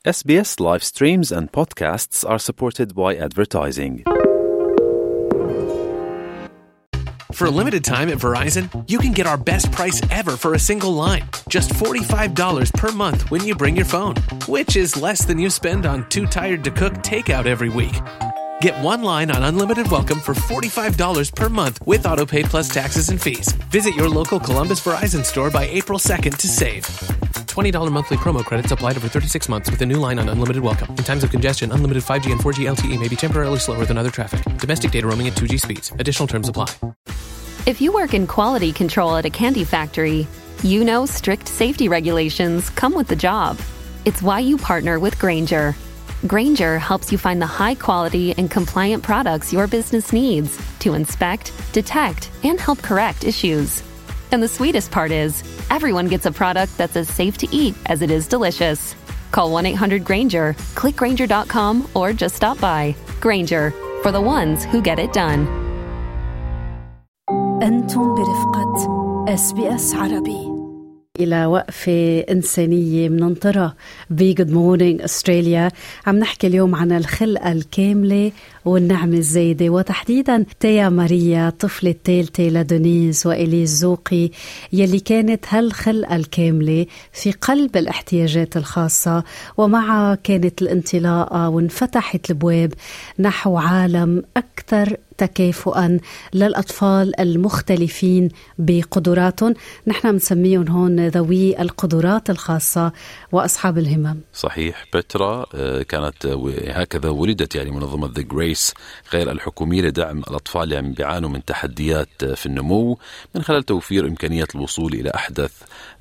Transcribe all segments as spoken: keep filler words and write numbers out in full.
S B S live streams and podcasts are supported by advertising. For a limited time at Verizon, you can get our best price ever for a single line. Just forty-five dollars per month when you bring your phone, which is less than you spend on Too Tired to Cook takeout every week. Get one line on Unlimited Welcome for forty-five dollars per month with AutoPay plus taxes and fees. Visit your local Columbus Verizon store by April second to save. twenty dollars monthly promo credits applied over thirty-six months with a new line on Unlimited Welcome. In times of congestion, unlimited five G and four G L T E may be temporarily slower than other traffic. Domestic data roaming at two G speeds. Additional terms apply. If you work in quality control at a candy factory, you know strict safety regulations come with the job. It's why you partner with Grainger. Grainger helps you find the high-quality and compliant products your business needs to inspect, detect, and help correct issues. And the sweetest part is, everyone gets a product that's as safe to eat as it is delicious. Call one eight hundred Grainger, click Grainger dot com, or just stop by. Grainger, for the ones who get it done. أنتم برفقة إس بي إس عربي. إلى وقفة إنسانية مننطرة بجود مورنينج أستراليا. عم نحكي اليوم عن الخلقة الكاملة والنعمة الزايدة، وتحديدا تيا ماريا طفلة الثالثة لدونيز وإليز زوقي يلي كانت هالخلقة الكاملة في قلب الاحتياجات الخاصة، ومعها كانت الانطلاقة وانفتحت البواب نحو عالم أكثر تكافؤا للأطفال المختلفين بقدراتهم. نحن مسميهم هون ذوي القدرات الخاصة وأصحاب الهمم. صحيح. بترا كانت هكذا ولدت يعني منظمة The Grace غير الحكومية لدعم الأطفال اللي عم بيعانوا من تحديات في النمو من خلال توفير إمكانية الوصول إلى أحدث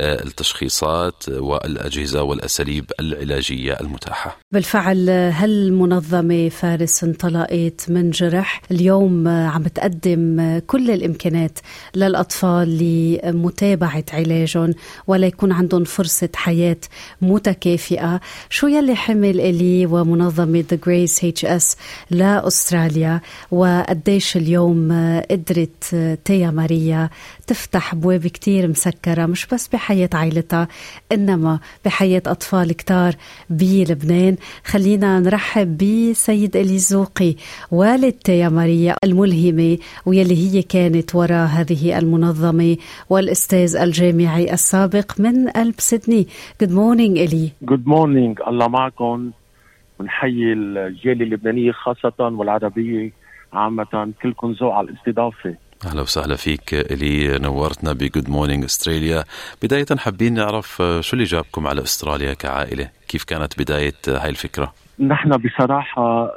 التشخيصات والأجهزة والأساليب العلاجية المتاحة. بالفعل هالمنظمة فارس انطلقت من جرح، اليوم عم تقدم كل الإمكانات للأطفال لمتابعة علاجهم ولا يكون عندهم فرصة حياة متكافئة. شو يلي حمل إلي ومنظمة The Grace إتش إس لأستراليا، وقديش اليوم قدرت تيا ماريا تفتح بواب كتير مسكرة مش بس بحياة عائلتها إنما بحياة أطفال كتار بلبنان. خلينا نرحب بسيد إليز زوقي والد تيا ماريا الملهمة ويلي هي كانت وراء هذه المنظمة، والأستاذ الجامعي السابق من قلب سيدني. Good morning إلي. Good morning. الله معكم، ونحيي الجالية اللبنانية خاصة والعربية عامة، كلكم ذوق على الاستضافة. أهلا وسهلا فيك إلي، نورتنا بجود مورنينج أستراليا. بداية حابين نعرف شو اللي جابكم على أستراليا كعائلة، كيف كانت بداية هاي الفكرة؟ نحن بصراحة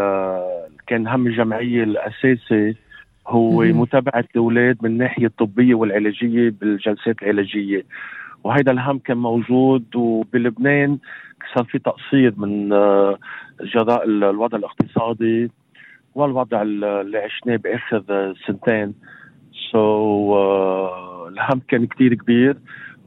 كان هم الجمعية الأساسي هو متابعة الأولاد من الناحية الطبية والعلاجية بالجلسات العلاجية، وهذا الهم كان موجود. وبلبنان صار في تقصير من جراء الوضع الاقتصادي والوضع اللي عشناه بآخر سنتين. سو so, الهم كان كتير كبير،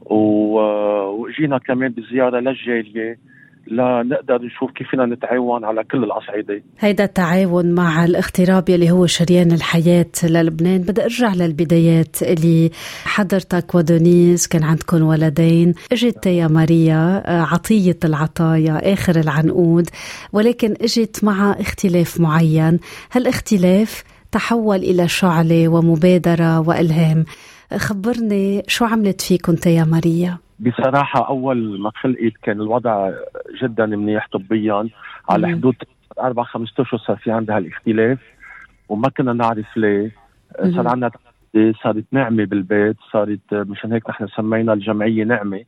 وجينا كمان بزيارة للجالية لا نقدر نشوف كيف فينا نتعاون على كل الأصعدة. هيدا التعاون مع الاغتراب يلي هو شريان الحياة للبنان. بدأ أرجع للبدايات اللي حضرتك ودونيز كان عندكم ولدين، اجت تيا ماريا عطية العطايا آخر العنقود، ولكن اجت مع اختلاف معين. هالاختلاف تحول إلى شعلة ومبادرة وإلهام. خبرني شو عملت فيكم تيا ماريا؟ بصراحة أول ما خلقت كان الوضع جدا منيح طبيا، على حدود أربع خمسة أشهر صار في عندها الاختلاف وما كنا نعرف ليه. صار عندنا صارت نعمة بالبيت، صارت مشان هيك نحن سمينا الجمعية نعمة.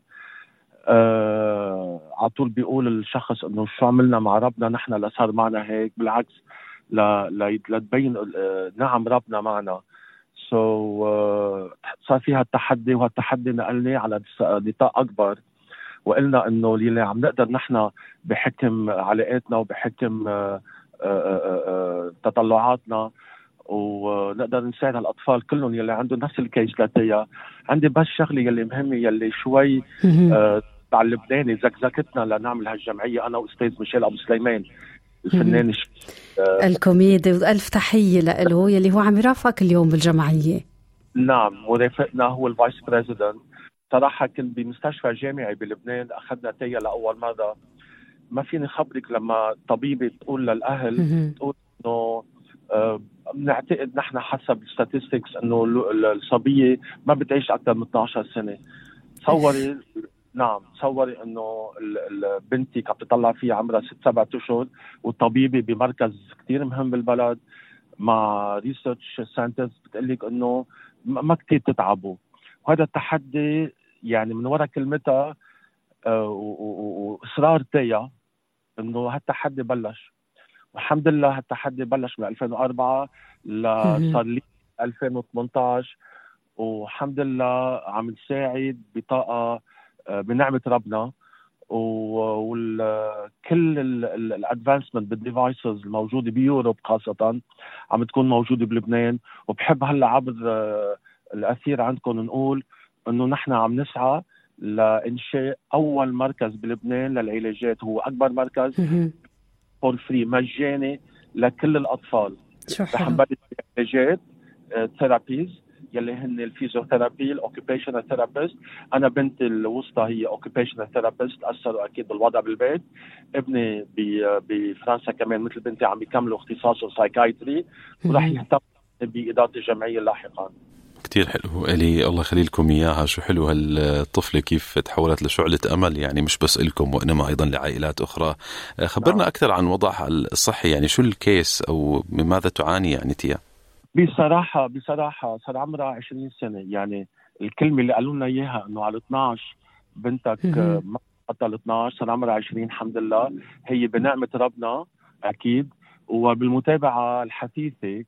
آه على طول بيقول الشخص إنه شو عملنا مع ربنا نحن لا صار معنا هيك، بالعكس لا لا تبين آه نعم ربنا معنا. سو so, uh, صار فيها التحدي، وهالتحدي نقلناه على نطاق أكبر، وقلنا إنه اللي عم نقدر نحن بحكم علاقاتنا وبحكم uh, uh, uh, uh, تطلعاتنا ونقدر نساعد الأطفال كلهم يلي عندهم نفس الكيس لاتيا. عندي بس شغلة يلي مهمة يلي شوي تاع اللبناني زكزكتنا لنعمل هالجمعية أنا وأستاذ ميشيل أبو سليمان الفنان الكوميدي، وألف تحية له يلي هو عم يرافقك اليوم بالجمعية. نعم، مرافقنا هو الفايس بريزيدنت. صراحة كنت بمستشفى جامعي بلبنان، أخذنا تيا لأول مرة ما فيني خبرك لما طبيبة تقول للأهل تقول إنه آه بنعتقد نحن حسب الستاتستكس إنه الصبية ما بتعيش أكثر من اثني عشر سنة. تصوري نعم تصوري إنه بنتك عم تطلع فيها عمرها ست سبعة أشهر والطبيبة بمركز كتير مهم بالبلد مع ريسيرش ساينتست بتقلك إنه ما كتير تتعبوا. وهذا التحدي يعني من وراء كلمتها آه وإصرار تيا إنه هالتحدي بلش. والحمد لله هالتحدي بلش من ألفين وأربعة لصار لي ألفين وثمانية عشر، والحمد لله عم نساعد بطاقة بنعمة ربنا. وكل الادفانسمنت بالديفايسز الموجودة بيوروب خاصة عم تكون موجودة بلبنان. وبحب هلا عبر الأثير عندكم نقول إنه نحن عم نسعى لإنشاء أول مركز بلبنان للعلاجات، هو أكبر مركز فور فري مجاني لكل الأطفال. رح نبلش بعلاجات ثيرابيز يلي هن الفيزيوثيرابي الأوكيبيشنال ثيرابيست. أنا بنتي الوسطى هي أوكيبيشنال ثيرابيست، أثروا أكيد بالوضع بالبيت. ابني بفرنسا كمان مثل بنتي عم يكملوا اختصاصه سايكايتري ورح يهتم بإدارة الجمعية لاحقا. كتير حلو إلي، الله يخلي لكم إياها. شو حلو هالطفلة كيف تحولت لشعلة أمل، يعني مش بس إلكم وإنما أيضا لعائلات أخرى. خبرنا أكثر عن وضعها الصحي، يعني شو الكيس أو من ماذا تعاني يعني تيا؟ بصراحة بصراحة صار عمرها عشرين سنة. يعني الكلمة اللي قالوا لنا إياها إنه على اثني عشر بنتك ما قتل اثني عشر، صار عمرها عشرين الحمد لله. هي بنعمة ربنا أكيد. وبالمتابعة الحثيثة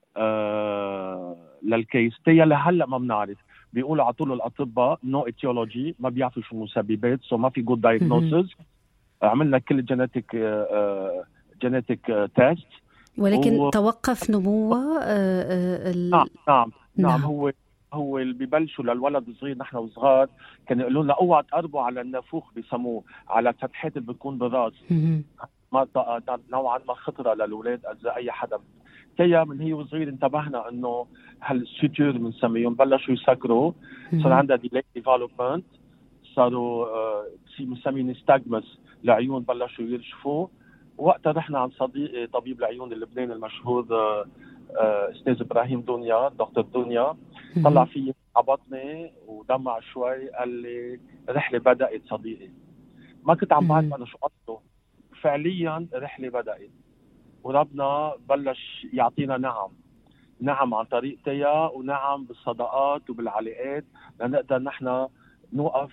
آه للكيس تيا لهلا ما بنعرف. بيقولوا على طول الأطباء نو اتيولوجي، ما بيعرفوا شو المسببات، سو ما في جود دايجنوسيس. عملنا كل الجينيتيك آه جينيتيك تيست ولكن و... توقف نموه. آه ال... نعم نعم نعم هو هو اللي ببلشوا للولد الصغير. نحن وصغار كانوا يقولوا لنا اوعى تقربوا على النافوخ بسموه، على فتحات اللي بتكون بالراس، ما نوعا ما خطره للاولاد اذا اي حدا. تيا من هي وصغير انتبهنا انه هالسوتور بنسميهم بلشوا يسكروا، صار عندها ديلي ديفلوبمنت، صاروا بنسميه نستاجمس العيون بلشوا يرشفوا. وقتها رحنا عند صديقي طبيب العيون اللبناني المشهور استاذ ابراهيم دنيا، دكتور دنيا، طلع فيه عبطني ودمع شوي، قال لي رحله بدات صديقي. ما كنت عم بعرف انا شو قصده. فعليا رحله بدات وربنا بلش يعطينا نعم نعم عن طريق تيا، ونعم بالصداقات وبالعلاقات لنقدر نحن نوقف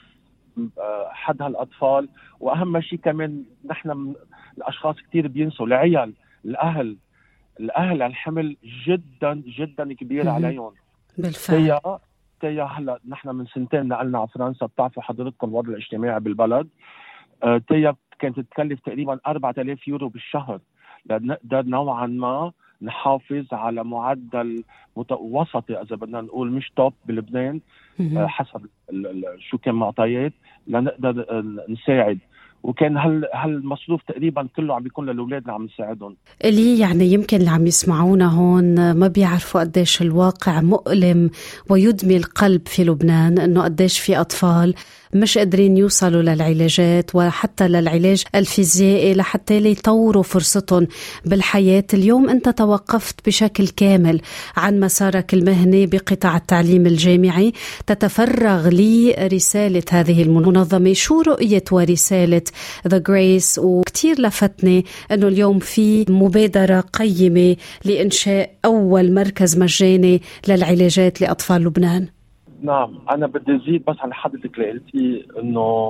حد هالأطفال. وأهم شيء كمان نحن الأشخاص كتير بينسوا العيال، الأهل الأهل الحمل جدا جدا كبير عليهم بالفعل. تيا تيا هلا نحن من سنتين نقلنا على فرنسا، بتعرفوا حضرتكم الوضع الاجتماعي بالبلد. آه تيا كانت تتكلف تقريبا أربعة آلاف يورو بالشهر لنقدر نوعا ما نحافظ على معدل وسطي اذا بدنا نقول، مش توب بلبنان آه حسب شو كان معطيات لنقدر نساعد. وكان هال هالمصروف تقريبا كله عم بيكون للاولاد عم نساعدهم. اللي يعني يمكن اللي عم يسمعونا هون ما بيعرفوا قديش الواقع مؤلم ويدمي القلب في لبنان، انه قديش في اطفال مش قادرين يوصلوا للعلاجات وحتى للعلاج الفيزيائي لحتى يطوروا فرصتهم بالحياة. اليوم أنت توقفت بشكل كامل عن مسارك المهني بقطاع التعليم الجامعي، تتفرغ لرسالة هذه المنظمة. شو رؤية ورسالة The Grace؟ وكتير لفتني أنه اليوم في مبادرة قيمة لإنشاء أول مركز مجاني للعلاجات لأطفال لبنان. نعم، أنا بدي أزيد بس عن حضرتك اللي قلتي إنه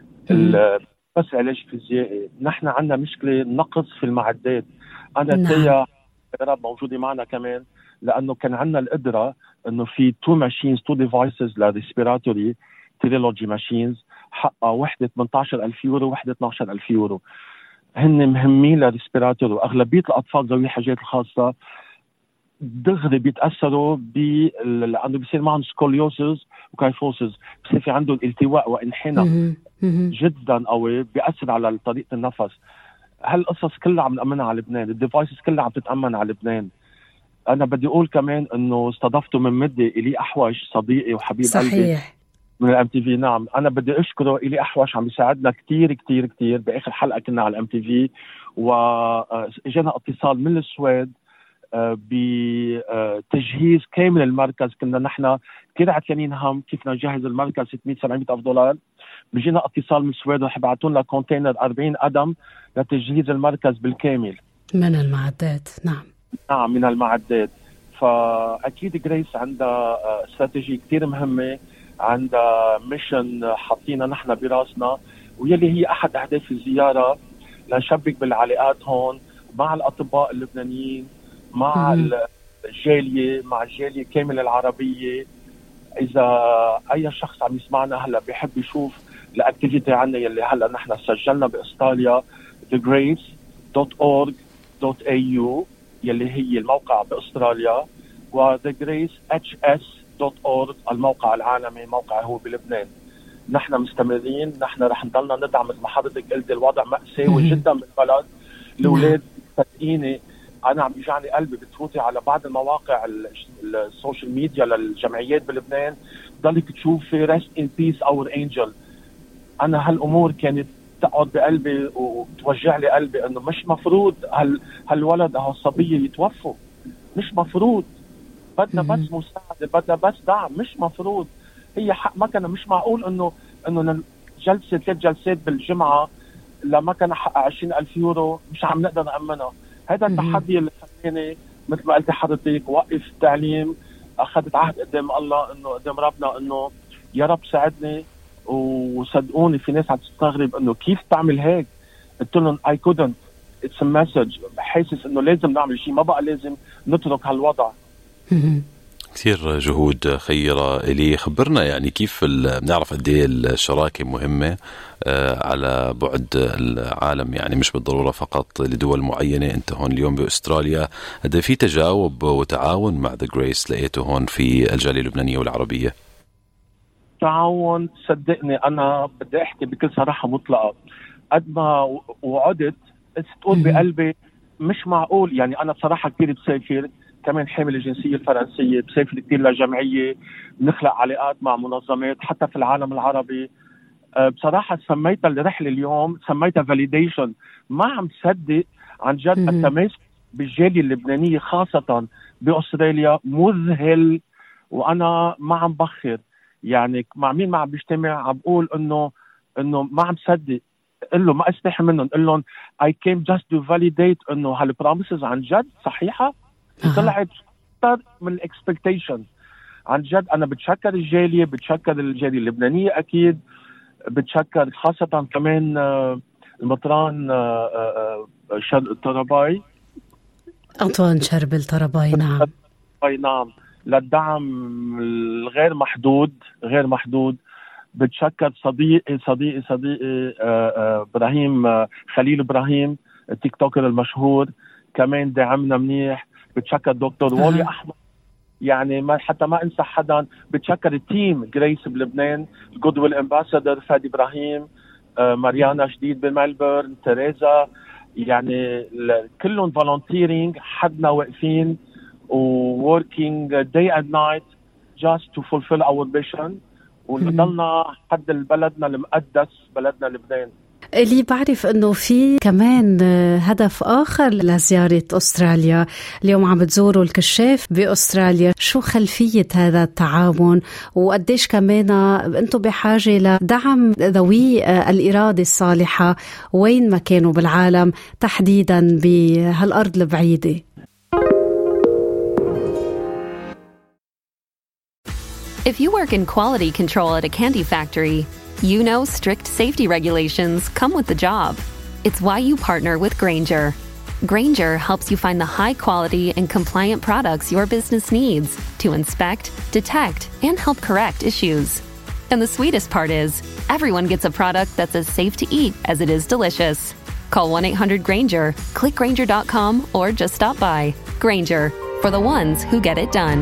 بس علاج فيزيائي. نحن عندنا مشكلة نقص في المعدات. أنا نعم. تيا موجودة معنا كمان لأنه كان عندنا القدرة إنه في تو ماشينز تو ديفايسز لريسبيراتوري تريلوجي ماشينز، حقها وحدة ثمانية عشر ألف يورو وحدة اثني عشر ألف يورو. هن مهمين للريسبيراتوري، وأغلبية الأطفال ذوي الحاجات الخاصة دغري بيتأثروا بال عنده بيصير معهم سكوليوسيس وكايفوسيس، بصير في عنده الالتواء وانحناء جدا قوي بيأثر على طريقة النفس. هالقصص كلها عم نأمنها على لبنان، الديفايسز كلها عم تتأمن على لبنان. أنا بدي أقول كمان إنه استضفته من مدة إلي أحوش صديقي وحبيب صحيح. قلبي، من الام تي في. نعم انا بدي اشكره، الي احوش عم يساعدنا كتير كتير كتير. باخر حلقه كنا على الام تي في واجانا اتصال من السويد بتجهيز كامل المركز. كنا نحن كثير عتيانين هم كيف نجهز المركز ستمية سبعمية ألف دولار. بيجينا اتصال من السويد رح يبعثوا لنا كونتينر أربعين قدم لتجهيز المركز بالكامل من المعدات. نعم نعم من المعدات. فاكيد جريس عندها استراتيجي كثير مهمه، عندها ميشن حاطينها نحن براسنا، ويلي هي احد اهداف الزياره لنشبك بالعلاقات هون مع الاطباء اللبنانيين، مع الجاليه، مع الجاليه كامله العربيه. اذا اي شخص عم يسمعنا هلا بيحب يشوف الاكتيفيتي عنا يلي هلا نحن سجلنا باستراليا ذا جريس دوت أورغ دوت إيه يو يلي هي الموقع باستراليا، و ذا جريس إتش إس دوت أورغ الموقع العالمي، موقع هو بلبنان. نحن مستمرين، نحن رح نضلنا ندعم مثل ما حضرتك قلت. الوضع مأساوي جدا بالبلد. الاولاد صدقيني انا عم بيجعني قلبي بتفوتي على بعض المواقع السوشيال ميديا للجمعيات بلبنان ضلك تشوفي ريست ان بيس اور انجل. انا هالامور كانت تقعد بقلبي وتوجع لي قلبي انه مش مفروض هال هالولد او الصبيه يتوفوا، مش مفروض. بدنا بس مساعده، بدنا بس دعم، مش مفروض. هي حق ما كان، مش معقول انه انه جلسه ثلاث جلسات بالجمعه لما كان حق عشرين ألف يورو مش عم نقدر نأمنها. هذا التحدي اللي خلاني مثل ما قلت حضرتك وقف التعليم. اخذت عهد قدام الله انه قدام ربنا انه يا رب ساعدني. وصدقوني في ناس عم تستغرب انه كيف تعمل هيك. قلت لهم I couldn't, it's a message. حاسس انه لازم نعمل شيء، ما بقى لازم نترك هالوضع. كثير جهود خيرة. إلي خبرنا يعني كيف بنعرف قد ايه الشراكة مهمة على بعد العالم، يعني مش بالضرورة فقط لدول معينة. انت هون اليوم بأستراليا قد في تجاوب وتعاون مع ذا جريس لقيته هون في الجالية اللبنانية والعربية؟ تعاون صدقني انا بدي احكي بكل صراحة مطلقة. قد ما وعدت تقول بقلبي مش معقول. يعني انا بصراحة كثير بسافر، كمان حامل الجنسية الفرنسية، بسافر كتير لجمعية، بنخلق علاقات مع منظمات حتى في العالم العربي. أه بصراحة سميتها الرحلة اليوم سميتها فاليديشن. ما عم تصدق عن جد التماسك بالجالية اللبنانية خاصة بأستراليا مذهل. وأنا ما عم بخر يعني مع مين ما عم بيجتمع عم بقول إنه إنه ما عم صدق. قل له ما استحي منهم، قل لهم I came just to validate إنه هالبراميسز عن جد صحيحة. طلعت أكثر من الاكسبكتيشن. عن جد أنا بتشكر الجالية، بتشكر الجالية اللبنانية أكيد، بتشكر خاصة كمان المطران طراباي أنطوان شربل طراباي. نعم أي نعم، للدعم الغير محدود غير محدود. بتشكر صديقي صديقي صديقي إبراهيم خليل إبراهيم التيك توكر المشهور، كمان دعمنا منيح. بتشكر دكتور أه. وولي أحمد، يعني ما حتى ما انسى حدا. بتشكر التيم جريس بلبنان، الجود ويل امباسادور فادي إبراهيم، آه ماريانا جديد بملبورن، تريزا، يعني كلهم فولنتيرينج، حدنا واقفين ووركينج داي اند نايت جاست تو فولفيل اور ميشن، ونضلنا حد بلدنا المقدس بلدنا لبنان. اللي بعرف أنه في كمان هدف آخر لزيارة أستراليا. اليوم عم بتزوروا الكشاف بأستراليا. شو خلفية هذا التعاون وقديش كمان أنتم بحاجة لدعم ذوي الإرادة الصالحة وين ما كانوا بالعالم، تحديدا بهالأرض البعيدة؟ If you work in quality control at a candy factory, you know strict safety regulations come with the job. It's why you partner with Grainger. Grainger helps you find the high-quality and compliant products your business needs to inspect, detect, and help correct issues. And the sweetest part is, everyone gets a product that's as safe to eat as it is delicious. Call one eight hundred Grainger, click Grainger dot com, or just stop by. Grainger, for the ones who get it done.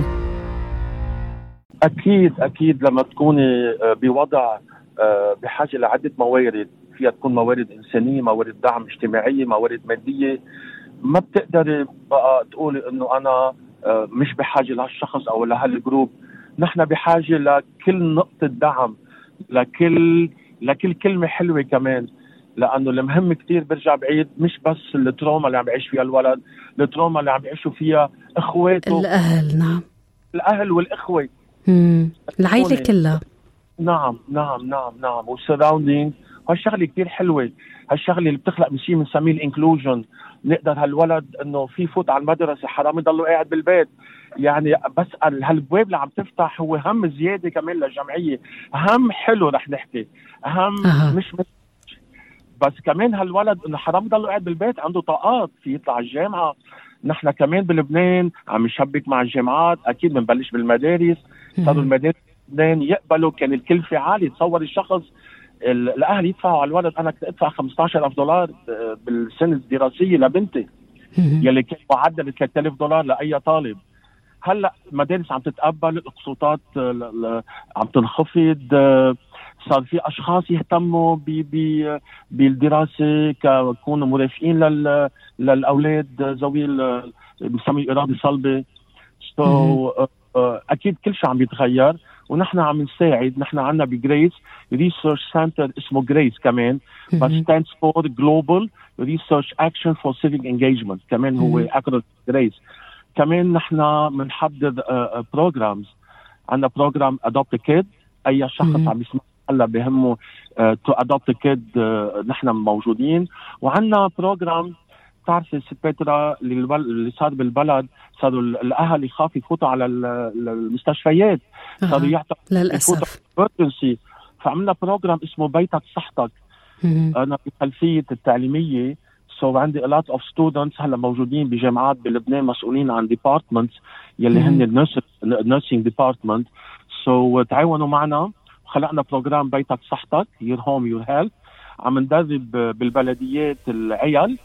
أكيد أكيد لما تكوني بوضع بحاجة لعدة موارد، فيها تكون موارد إنسانية، موارد دعم اجتماعية، موارد مادية، ما بتقدري بقى تقولي إنه أنا مش بحاجة لهالشخص أو لهالجروب. نحن بحاجة لكل نقطة دعم. لكل لكل كلمة حلوة كمان، لأنه المهم كتير برجع بعيد مش بس التروما اللي عم يعيش فيها الولد، التروما اللي عم يعيشوا فيها إخواته، الأهل. نعم، الأهل والإخوة، مم. العائلة كلها. نعم نعم نعم نعم والسراوندينج. هالشغلة كتير حلوة، هالشغلة اللي بتخلق من شيء بنسميه الانكلوجن. نقدر هالولد انه في فوت على المدرسة، حرام يضلوا قاعد بالبيت. يعني بس هالبواب اللي عم تفتح هو هم زيادة كمان للجمعية، هم حلو رح نحكي، هم أه. مش مش بس كمان هالولد انه حرام يضلوا قاعد بالبيت، عنده طاقات في يطلع الجامعة. نحن كمان بلبنان عم نشبك مع الجامعات، اكيد بنبلش بالمدارس. صاروا المدارس بلبنان يقبلوا، كان الكلفة عالية. تصور الشخص الاهل يدفعوا على الولد، انا كنت ادفع خمسة عشر ألف دولار بالسنه الدراسيه لبنتي يلي كان معدل ثلاثة آلاف دولار لاي طالب. هلا المدارس عم تتقبل، الاقساطات عم تنخفض، صار في اشخاص يهتموا بالدراسه كيكونوا مرافقين للاولاد ذوي بنسميه الاراده الصلبه. سو اكيد كل شيء عم يتغير ونحن عم نساعد. نحن عندنا بجريس ريسيرش سنتر اسمه جريس كمان، بس stands for Global Research Action for Civic Engagement، كمان هو اكرونيم جريس. كمان نحن بنحضر بروجرامز، عندنا بروجرام Adopt a Kid. اي شخص عم يسمع هلا بهمه تو ادوبت كيد، نحن موجودين. وعندنا بروجرام بتعرفي ست بترا اللي, اللي صار بالبلد، صاروا الاهل يخافوا يفوتوا على المستشفيات، صاروا يعطوا للاسف. فعملنا بروجرام اسمه بيتك صحتك. انا بخلفيه التعليميه، سو عندي a lot of students هلا موجودين بجامعات بلبنان مسؤولين عن ديبارتمنتس يلي هن النيرسينج ديبارتمنت. سو تعاونوا معنا وخلقنا بروجرام بيتك صحتك، your home your health. عم ندرب بالبلديات العيال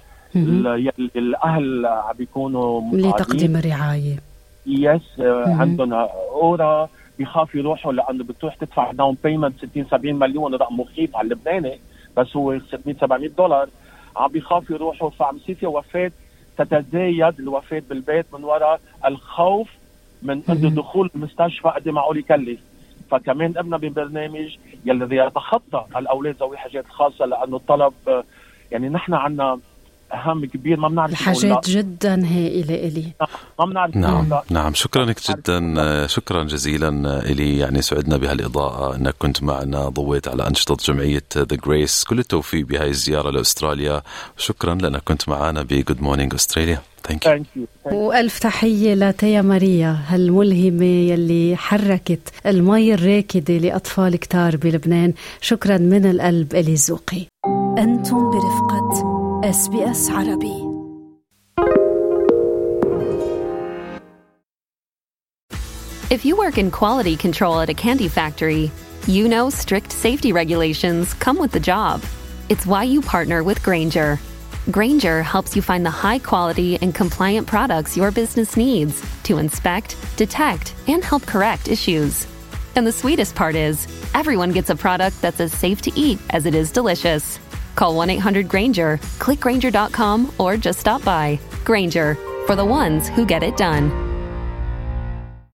الاهل عم بيكونوا لتقديم الرعايه. يس عندهم اورا بيخافوا يروحوا لانه بتروح تدفع داون بيمنت ستين سبعين مليون، رقم مخيف على اللبناني، بس هو ستمية سبعمية دولار. عم بيخافوا يروحوا، فعم يصير في وفاه، تتزايد الوفاه بالبيت من وراء الخوف من انه دخول المستشفى قد ما معقول يكلف. فكمان ابنا ببرنامج يلي يتخطى الاولاد ذوي الحاجات الخاصه، لانه الطلب يعني نحن عنا أهم كبير ما بنعرف. الحاجات جدا هائلة إلي، ما بنعرف. نعم نعم شكرا لك جدا، شكرا جزيلا إلي. يعني سعدنا بهالإضاءة أنك كنت معنا، ضويت على أنشطة جمعية The Grace. كل التوفيق بهاي الزيارة لأستراليا، شكرا لأنك كنت معنا بجود مورنينج أستراليا. Thank you. Thank you. Thank you. وألف تحية لتيا ماريا هالملهمة يلي حركت المي الراكدة لأطفال كتار بلبنان. شكرا من القلب إلي زوقي. أنتم برفقة إس بي إس عربي. If you work in quality control at a candy factory, you know strict safety regulations come with the job. It's why you partner with Grainger. Grainger helps you find the high-quality and compliant products your business needs to inspect, detect, and help correct issues. And the sweetest part is, everyone gets a product that's as safe to eat as it is delicious. Call one eight hundred Grainger, click Grainger dot com, or just stop by. Grainger, for the ones who get it done.